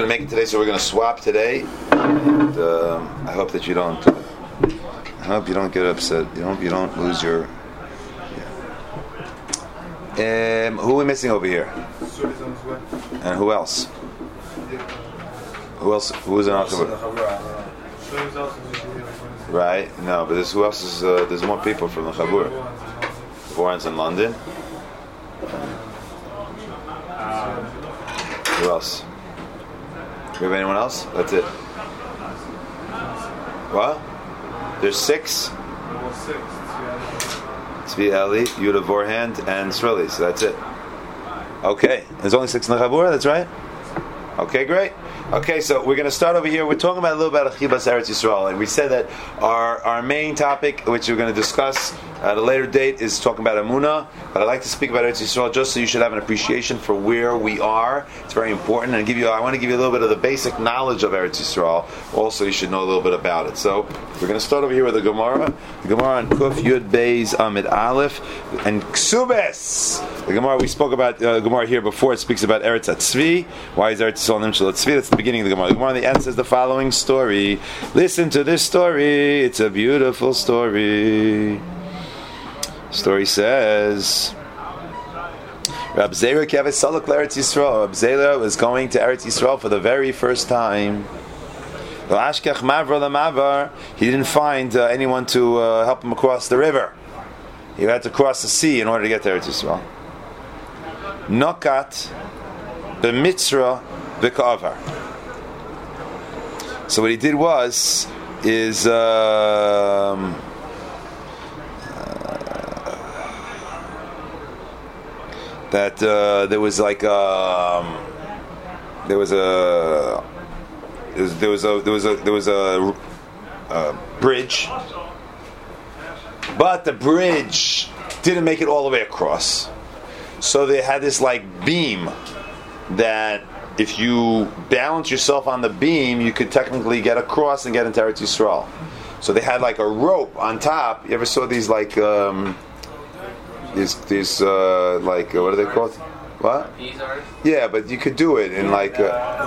going to make it today, so we're going to swap today. And I hope that you don't. I hope you don't get upset. You don't lose your. Yeah. Who are we missing over here? And who else? Who else? Who is in our chavur? Right? No, but who else is? There's more people from the chavur. Warren's in London. Who else? Do we have anyone else? That's it. What? There's 6. Tzvi Eli, Yuda Vorhand, and Srili. So that's it. Okay. There's only 6 in the Chabura, that's right? Okay, great. Okay, so we're going to start over here. We're talking about a little about Chibas Eretz Yisrael, and we said that our main topic, which we're going to discuss at a later date, is talking about Emunah. But I'd like to speak about Eretz Yisrael just so you should have an appreciation for where we are. It's very important, and I want to give you a little bit of the basic knowledge of Eretz Yisrael. Also, you should know a little bit about it. So we're going to start over here with the Gemara. The Gemara on Kuf Yud Beis Amid Aleph and Ksubes. The Gemara we spoke about the Gemara here before. It speaks about Eretz Tzvi. Why is Eretz Yisrael Nimshal Tzvi? That's the beginning of the Gemara. The Gemara on the end says the following story. Listen to this story. It's a beautiful story. Story says Rab Zera Keves Salak Eretz Yisrael. Rab Zera was going to Eretz Yisrael for the very first time. He didn't find anyone to help him across the river. He had to cross the sea in order to get to Eretz Yisrael. Nokat b'mitzra v'ka'avar. So what he did is that there was like there was a bridge, but the bridge didn't make it all the way across. So they had this like beam that if you balance yourself on the beam, you could technically get across and get into Eretz Yisrael. So they had like a rope on top. You ever saw these like these like what are they called? What? Yeah, but you could do it in like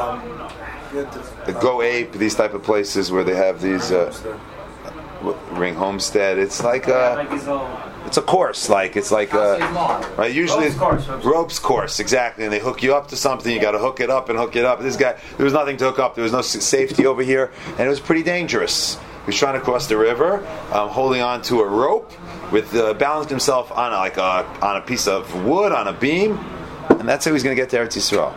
Go Ape, these type of places where they have these Ring Homestead. It's like it's a course, right? Usually it's ropes course, exactly. And they hook you up to something. You got to hook it up and hook it up. This guy, there was nothing to hook up. There was no safety over here, and it was pretty dangerous. He was trying to cross the river, holding on to a rope, with balanced himself on a piece of wood, on a beam, and that's how he's going to get to Eretz Yisrael.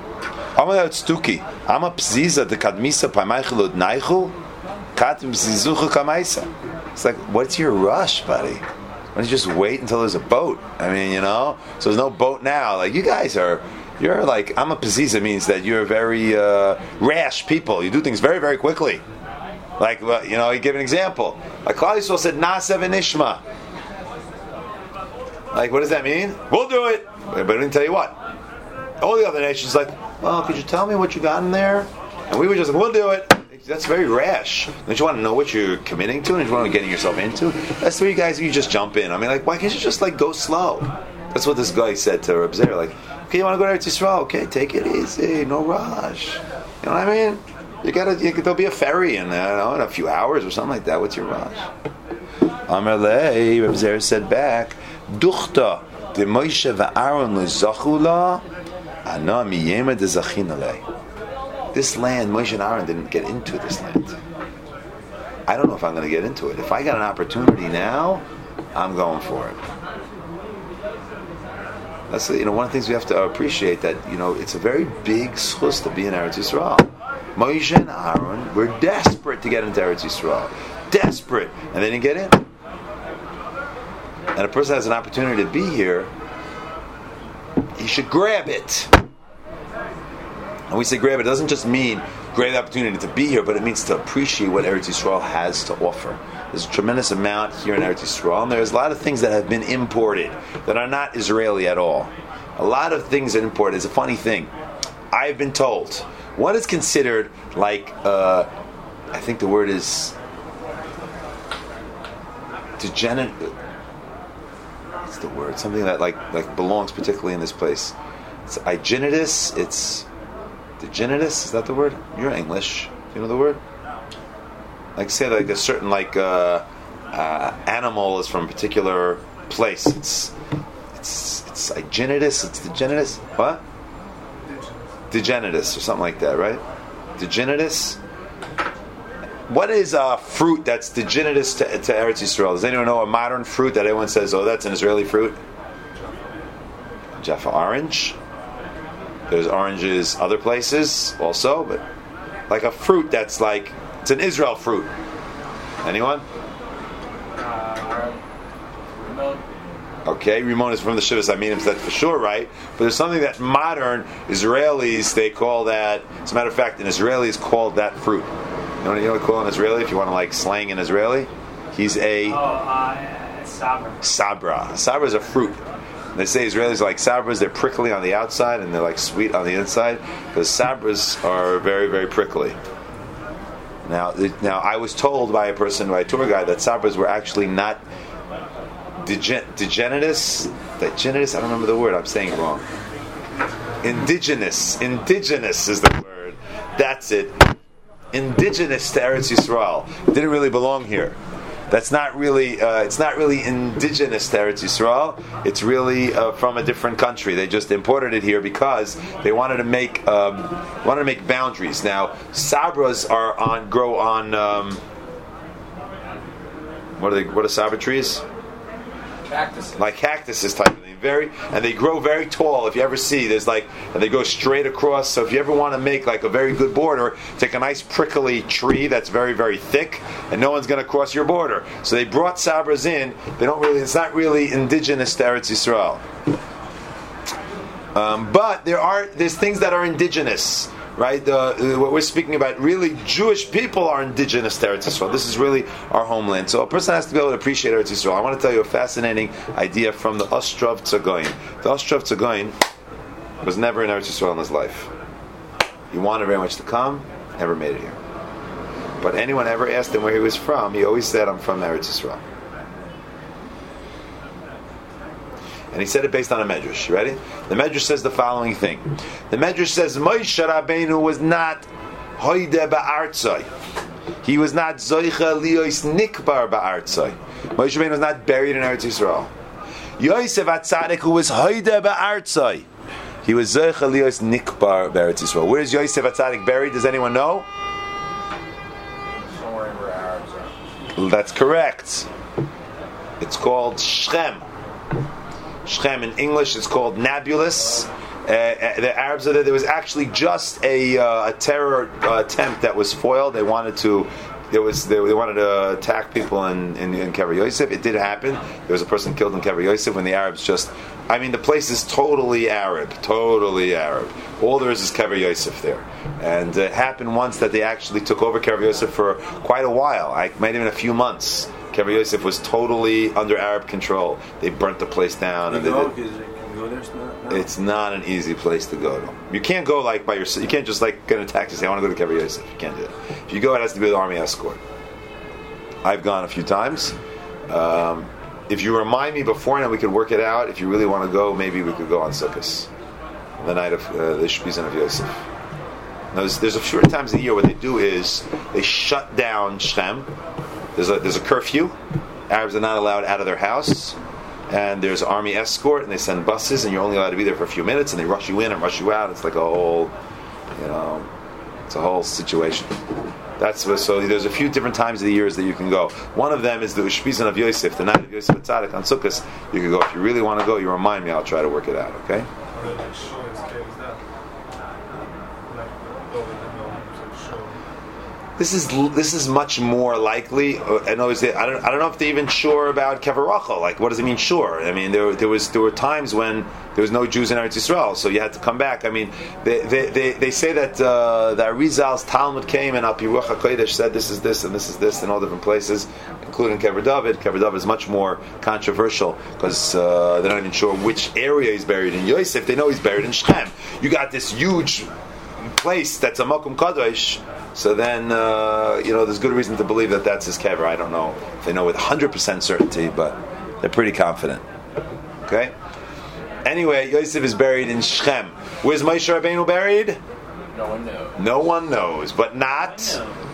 It's like, what's your rush, buddy? Why don't you just wait until there's a boat? I mean, so there's no boat now. Like, you guys you're like, I'm a Paziza means that you're very rash people. You do things very, very quickly. Like, you give an example. Like, Klal Yisrael said, Na'aseh v'nishma. Like, what does that mean? We'll do it. But I didn't tell you what. All the other nations like, well, could you tell me what you got in there? And we were just like, we'll do it. That's very rash. Don't you want to know what you're committing to and what you're getting yourself into? That's where you just jump in. I mean, like, why can't you just go slow? That's what this guy said to Reb Zera. Like, okay, you want to go to Eretz Yisrael? Okay, take it easy, no rush. You know what I mean? There'll be a ferry in there, in a few hours or something like that. What's your rush? Amar lei, Reb Zera said back, Duchta de Moshe va'Aaron le'zachula, ana miyema de zachin alei. This land, Moshe and Aaron didn't get into this land. I don't know if I'm going to get into it. If I got an opportunity now, I'm going for it. That's one of the things we have to appreciate, that it's a very big schus to be in Eretz Yisrael. Moshe and Aaron were desperate to get into Eretz Yisrael, desperate, and they didn't get in. And a person has an opportunity to be here, he should grab it. And we say grab it doesn't just mean grab the opportunity to be here, but it means to appreciate what Eretz Yisrael has to offer. There's a tremendous amount here in Eretz Yisrael, and there's a lot of things that have been imported that are not Israeli at all. A lot of things are imported. It's a funny thing. I've been told, what is considered like, I think the word is degenerate. What's the word? Something that like belongs particularly in this place. It's hygienitus. It's Digenitus, is that the word? You're English. Do you know the word? Like say like a certain animal is from a particular place. It's Digenitus. It's Digenitus. What? Digenitus or something like that, right? Digenitus. What is a fruit that's digenitus to Eretz Yisrael? Does anyone know a modern fruit that everyone says, oh, that's an Israeli fruit? Jaffa orange. There's oranges other places also, but like a fruit that's like, it's an Israel fruit. Anyone? Rimon. Okay, Rimon is from the Shivas Aminim, so that's for sure right. But there's something that modern Israelis, they call that, as a matter of fact, an Israeli is called that fruit. You know what they call an Israeli if you want to like slang an Israeli? He's a Sabra. Sabra. Sabra is a fruit. They say Israelis are like sabras, they're prickly on the outside and they're like sweet on the inside, because sabras are very, very prickly. Now I was told by a tour guide, that sabras were actually not digenitus, I don't remember the word, I'm saying it wrong. Indigenous is the word. That's it. Indigenous to Eretz Yisrael. Didn't really belong here. That's not really. It's not really indigenous to Eretz Yisrael. It's really from a different country. They just imported it here because they wanted to make boundaries. Now, sabras grow on. What are sabra trees? Cactuses. Like cactuses type of thing. And they grow very tall. If you ever see, and they go straight across. So if you ever want to make like a very good border, take a nice prickly tree that's very, very thick, and no one's going to cross your border. So they brought sabras in. It's not really indigenous to Eretz Yisrael. But there's things that are indigenous. Right, what we're speaking about, really Jewish people are indigenous to Eretz Yisrael. This is really our homeland. So a person has to be able to appreciate Eretz Yisrael. I want to tell you a fascinating idea from the Ostrov Tzagoin. The Ostrov Tzagoin was never in Eretz Yisrael in his life. He wanted very much to come, never made it here. But anyone ever asked him where he was from, he always said, I'm from Eretz Yisrael. And he said it based on a medrash. You ready? The medrash says the following thing. The medrash says Moshe Rabbeinu was not hoide ba'artzai. He was not zoicha liyos nikbar ba'artzai. Moshe Rabbeinu was not buried in Eretz Yisrael. Yosef HaTzadik, who was hoide ba'artzai, he was zoicha liyos nikbar ba'Eretz Yisrael. Where is Yosef HaTzadik buried? Does anyone know? Somewhere in where Arabs are. That's correct. It's called Shechem. Shechem in English is called Nablus. The Arabs are there. There was actually just a terror attempt that was foiled. They wanted to attack people in Kever Yosef. It did happen. There was a person killed in Kever Yosef when the Arabs the place is totally Arab. All there is Kever Yosef there. And it happened once that they actually took over Kever Yosef for quite a while, like maybe even a few months. Kever Yosef was totally under Arab control. They burnt the place down. It's not an easy place to go to. You can't go like by yourself. You can't just like get in a taxi and say, I want to go to Kever Yosef. You can't do it. If you go, it has to be with an army escort. I've gone a few times. If you remind me beforehand, we could work it out. If you really want to go, maybe we could go on Sukkot, the night of the Shpizan of Yosef. Now, there's a few times a year what they do is they shut down Shechem. There's a curfew. Arabs are not allowed out of their house, and there's army escort, and they send buses, and you're only allowed to be there for a few minutes, and they rush you in and rush you out. It's like a whole, it's a whole situation. So there's a few different times of the years that you can go. One of them is the Ushpizan of Yosef, the night of Yosef HaTzadik on Sukkot. You can go if you really want to go. You remind me, I'll try to work it out. Okay. This is much more likely. I don't know if they're even sure about Kever Rachel. Like, what does it mean sure? I mean, there were times when there was no Jews in Eretz Yisrael, so you had to come back. I mean, they say that the Arizal's Talmud came and Al Pi Ruach HaKodesh said this is this and this is this in all different places, including Kever David. Kever David is much more controversial because they're not even sure which area he's buried in. Yosef, they know he's buried in Shechem. You got this huge place that's a Makom Kadosh. So then, there's good reason to believe that that's his kever. I don't know if they know with 100% certainty, but they're pretty confident. Okay? Anyway, Yosef is buried in Shechem. Where's Moshe Rabbeinu buried? No one knows. No one knows, but not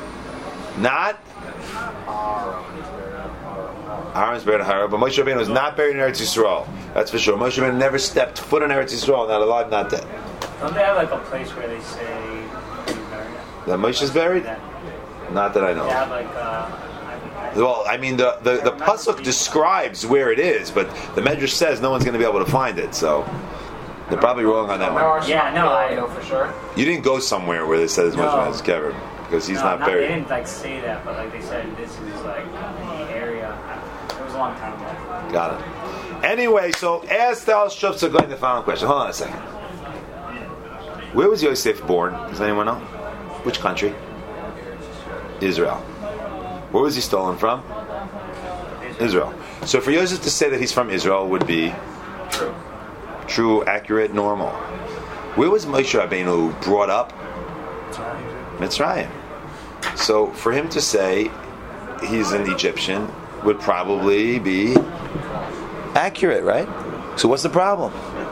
Aaron's buried in Hara, but Moshe Rabbeinu was not buried in Eretz Yisrael. That's for sure. Moshe Rabbeinu never stepped foot in Eretz Yisrael, not alive, not dead. Don't they have like a place where they say he's buried? That Moshe's buried? Yeah. Not that I know. They have like Well, I mean, the pasuk describes where it is, but the Medrash says no one's going to be able to find it, so they're probably wrong on that one. Yeah, no, I know for sure. You didn't go somewhere where they said as much as Kevin, because he's not They buried. didn't like say that, but like they said this is like the area. It was a long time ago. Got it. Anyway, so ask the Al-Shuf to go in the final question. Hold on a second. Where was Yosef born? Does anyone know? Which country? Israel. Where was he stolen from? Israel. So for Yosef to say that he's from Israel would be true, accurate, normal. Where was Moshe Rabbeinu brought up? Mitzrayim. So for him to say he's an Egyptian would probably be accurate, right? So what's the problem?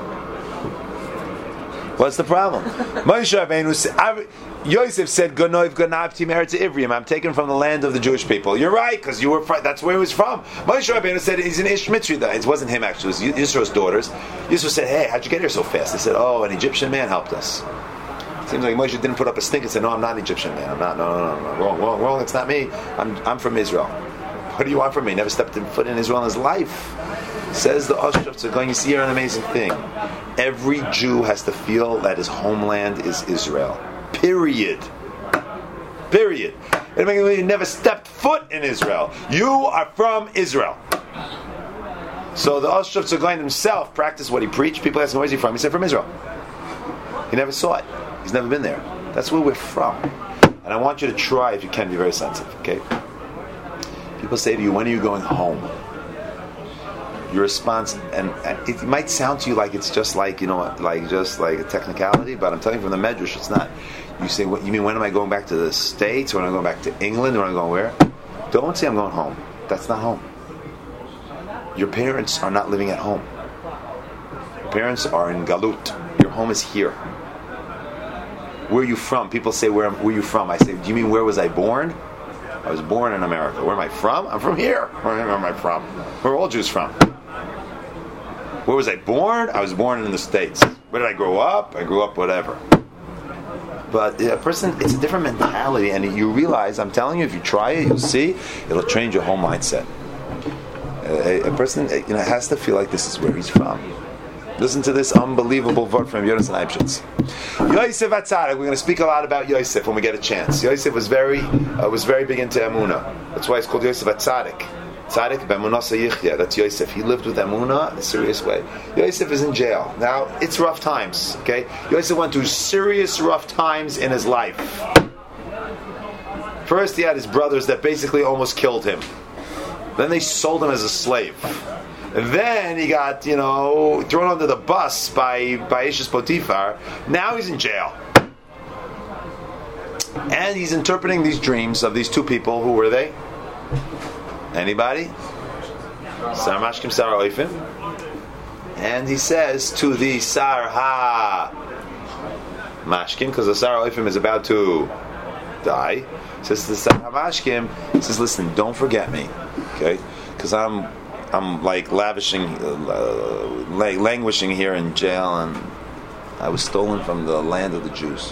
What's the problem? Moshe Rabbeinu said, Yosef said, "Gonoiv ganavti meretz Ivrim." I'm taken from the land of the Jewish people. You're right, because you were. That's where he was from. Moshe Rabbeinu said he's an Ish Mitzri. It wasn't him actually. It was Yisro's daughters. Yisro said, "Hey, how'd you get here so fast?" They said, "Oh, an Egyptian man helped us." Seems like Moshe didn't put up a stink and said, "No, I'm not an Egyptian man. I'm not. No, wrong. It's not me. I'm from Israel. What do you want from me? Never stepped foot in Israel in his life." Says the Oshkosh going. You see here an amazing thing. Every Jew has to feel that his homeland is Israel. Period. It means you never stepped foot in Israel. You are from Israel. So the Oshkosh Tzagoin himself practiced what he preached. People ask him, where's he from? He said, from Israel. He never saw it. He's never been there. That's where we're from. And I want you to try, if you can, be very sensitive, okay? People say to you, when are you going home? Your response, and it might sound to you like it's just like, just like a technicality, but I'm telling you from the Medrash, it's not. You say, what you mean, when am I going back to the States? When am I going back to England? When am I going where? Don't say I'm going home. That's not home. Your parents are not living at home. Your parents are in Galut. Your home is here. Where are you from? People say, where are you from? I say, do you mean where was I born? I was born in America. Where am I from? I'm from here. Where am I from? Where are all Jews from? Where was I born? I was born in the States. Where did I grow up? I grew up whatever. But a person, it's a different mentality, and you realize, I'm telling you, if you try it, you'll see, it'll change your whole mindset. A person has to feel like this is where he's from. Listen to this unbelievable word from Yonasan Eibschitz. Yosef HaTzadik. We're going to speak a lot about Yosef when we get a chance. Yosef was very big into Emunah. That's why it's called Yosef HaTzadik. Tzadik b'emunah yichya. That's Yosef. He lived with Emunah in a serious way. Yosef is in jail. Now, it's rough times, okay? Yosef went through serious rough times in his life. First, he had his brothers that basically almost killed him. Then they sold him as a slave. And then he got, thrown under the bus by Ish's Potiphar. Now he's in jail. And he's interpreting these dreams of these two people. Who were they? Anybody? Sar Mashkim, Sar Oifim. And he says to the Sar Ha-Mashkim, because the Sar Oifim is about to die, says to the Sar Ha-Mashkim, he says, listen, don't forget me, okay? Because I'm like languishing here in jail, and I was stolen from the land of the Jews.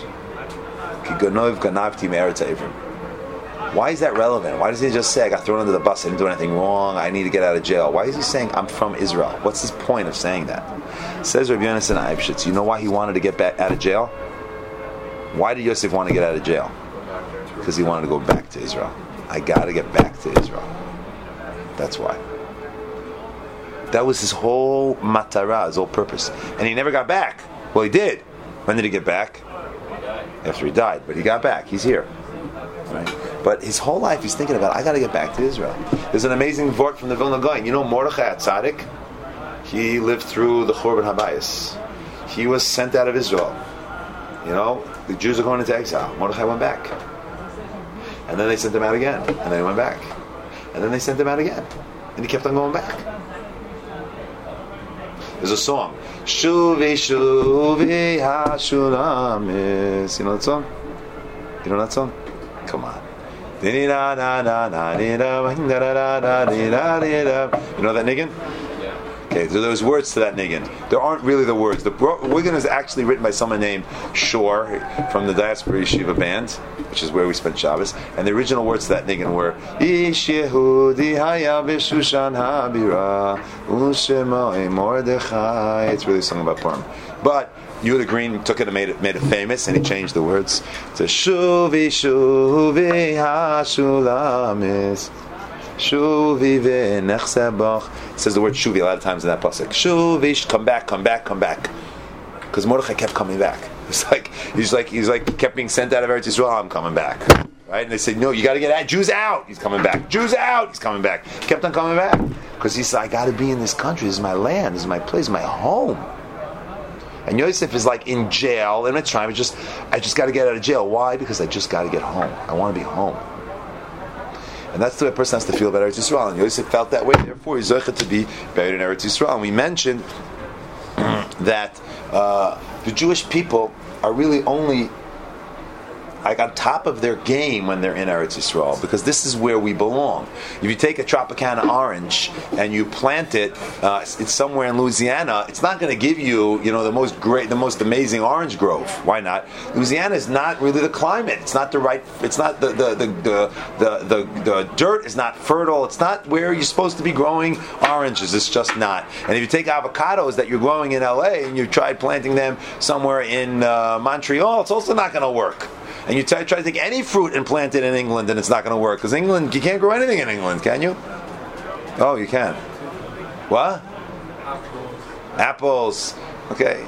Why is that relevant? Why does he just say, I got thrown under the bus, I didn't do anything wrong, I need to get out of jail? Why is he saying, I'm from Israel? What's his point of saying that? Says Rabbi Yonasan Eibschitz, you know why he wanted to get back out of jail? Why did Yosef want to get out of jail? Because he wanted to go back to Israel. I got to get back to Israel. That's why. That was his whole matara, his whole purpose. And he never got back. Well, he did. When did he get back? After he died. But he got back. He's here. Right? But his whole life he's thinking about, I got to get back to Israel. There's an amazing vort from the Vilna Gaon. You know Mordechai HaTzadik? He lived through the Churban Habayis. He was sent out of Israel. The Jews are going into exile. Mordechai went back. And then they sent him out again. And then he went back. And then they sent him out again. And he kept on going back. There's a song. Shuvi Shuvi Hashulamis. You know that song? You know that song? Come on. You know that niggin? Okay, so there's words to that niggin. There aren't really the words. The niggin is actually written by someone named Shor from the Diaspora Yeshiva Band, which is where we spent Shabbos. And the original words to that niggin were Ish Yehudi Haya B'Shushan Habira U'Shemoi Mordechai. It's really a song about Purim. But Yehuda Green took it and made it famous, and he changed the words to Shuvi Shuvi Hashulamis. Shuvi v'nechsebach. It says the word shuvi a lot of times in that pasuk. Shuvi, come back, come back, come back. Because Mordechai kept coming back. It's like he's like kept being sent out of Eretz Yisrael. I'm coming back, right? And they said, no, you got to get out. Jews out. He's coming back. Jews out. He's coming back. He kept on coming back because he said, I got to be in this country. This is my land. This is my place. My home. And Yosef is like in jail in Mitzrayim. I just got to get out of jail. Why? Because I just got to get home. I want to be home. And that's the way a person has to feel about Eretz Yisrael. And Yosef felt that way, therefore he's zeichet to be buried in Eretz Yisrael. And we mentioned that the Jewish people are really only like on top of their game when they're in Eretz Yisrael, because this is where we belong. If you take a Tropicana orange and you plant it, it's somewhere in Louisiana, it's not going to give you, the most amazing orange grove. Why not? Louisiana is not really the climate. It's not the right. It's not the dirt is not fertile. It's not where you're supposed to be growing oranges. It's just not. And if you take avocados that you're growing in LA and you tried planting them somewhere in Montreal, it's also not going to work. And you try to take any fruit and plant it in England, and it's not going to work. Because England, you can't grow anything in England, can you? Oh, you can. What? Apples. Okay.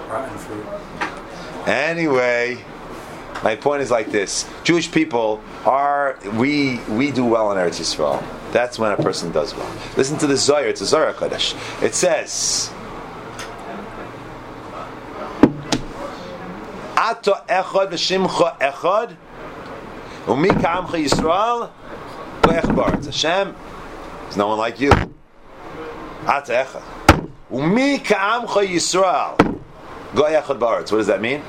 Anyway, my point is like this. Jewish people we do well in Eretz Yisrael. That's when a person does well. Listen to the Zohar. It's a Zohar Kodesh. It says, Ato echad v'shimcha echad umi ka'amcha Yisrael go'ech Hashem, there's no one like you. Ato echad umi ka'amcha Yisrael go'ech ba'aretz. What does that mean?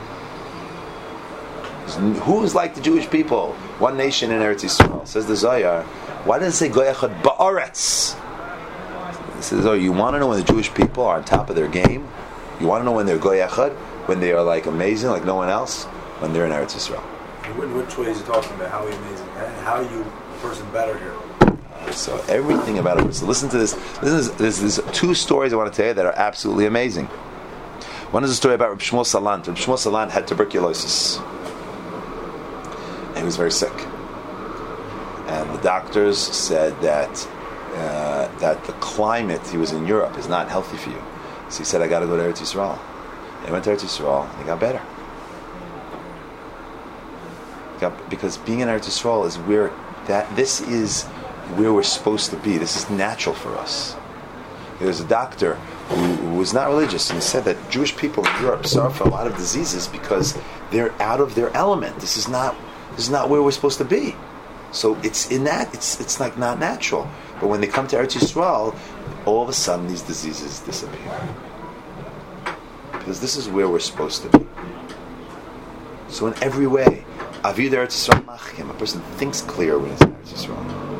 Who is like the Jewish people? One nation in Eretz Yisrael. Says the Zohar. Why does it say go'ech ba'aretz? It says, you want to know when the Jewish people are on top of their game? You want to know when they're go'echad? When they are like amazing, like no one else, when they're in Eretz Yisrael. Which way is he talking about? How are you amazing? How are you a person better here? So everything about it. So listen to this. There's two stories I want to tell you that are absolutely amazing. One is a story about Reb Shmuel Salant. Reb Shmuel Salant had tuberculosis, and he was very sick. And the doctors said that the climate, he was in Europe, is not healthy for you. So he said, I got to go to Eretz Yisrael. They went to Eretz Yisrael and they got better. Because being in Eretz Yisrael is this is where we're supposed to be. This is natural for us. There was a doctor who was not religious, and he said that Jewish people in Europe suffer from a lot of diseases because they're out of their element. This is not where we're supposed to be. So it's like not natural. But when they come to Eretz Yisrael, all of a sudden these diseases disappear. Because this is where we're supposed to be. So in every way, Avid Eretz Yisrael Machim, a person thinks clear when he's in Eretz Yisrael.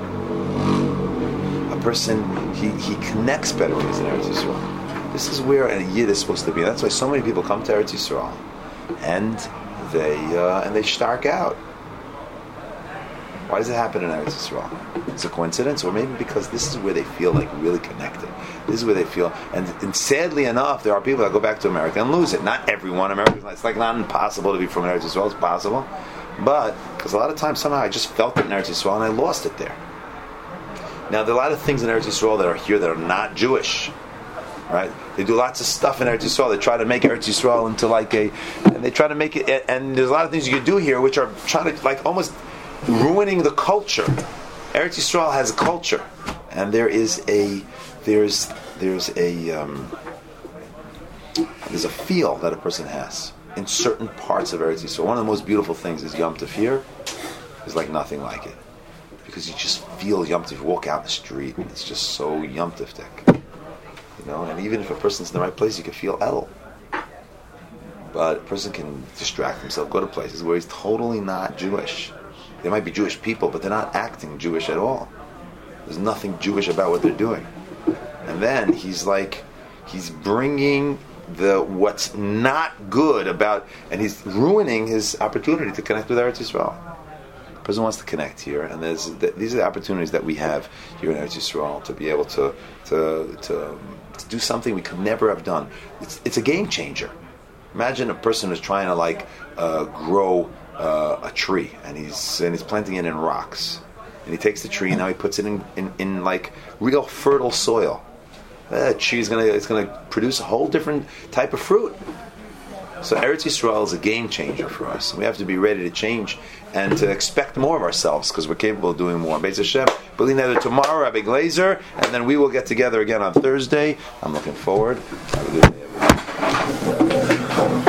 A person, he connects better when he's in Eretz Yisrael. This is where a Yid is supposed to be. And that's why so many people come to Eretz Yisrael and they stark out. Why does it happen in Eretz Yisrael? It's a coincidence, or maybe because this is where they feel like really connected. This is where they feel, and sadly enough, there are people that go back to America and lose it. Not everyone. America, it's like not impossible to be from Eretz Yisrael. It's possible, but because a lot of times somehow I just felt it in Eretz Yisrael and I lost it there. Now there are a lot of things in Eretz Yisrael that are here that are not Jewish. Right? They do lots of stuff in Eretz Yisrael. They try to make Eretz Yisrael into and they try to make it. And there's a lot of things you can do here which are trying to like almost ruining the culture. Eretz Yisrael has a culture, and there's a feel that a person has in certain parts of Eretz Yisrael. One of the most beautiful things is Yom Tov here. Is like nothing like it, because you just feel Yom Tov. You walk out in the street, and it's just so Yom Tov-tek. And even if a person's in the right place, you can feel El. But a person can distract himself, go to places where he's totally not Jewish. They might be Jewish people, but they're not acting Jewish at all. There's nothing Jewish about what they're doing. And then he's bringing what's not good about, and he's ruining his opportunity to connect with Eretz Yisrael. The person wants to connect here, and these are the opportunities that we have here in Eretz Yisrael to be able to do something we could never have done. It's a game changer. Imagine a person who's trying to grow a tree, and he's planting it in rocks, and he takes the tree and now he puts it in real fertile soil. That tree is gonna produce a whole different type of fruit. So Eretz Yisrael is a game changer for us. We have to be ready to change and to expect more of ourselves because we're capable of doing more. Be'ez Hashem, B'li Neder tomorrow, Rabbi Glazer, and then we will get together again on Thursday. I'm looking forward. Have a good day, everyone.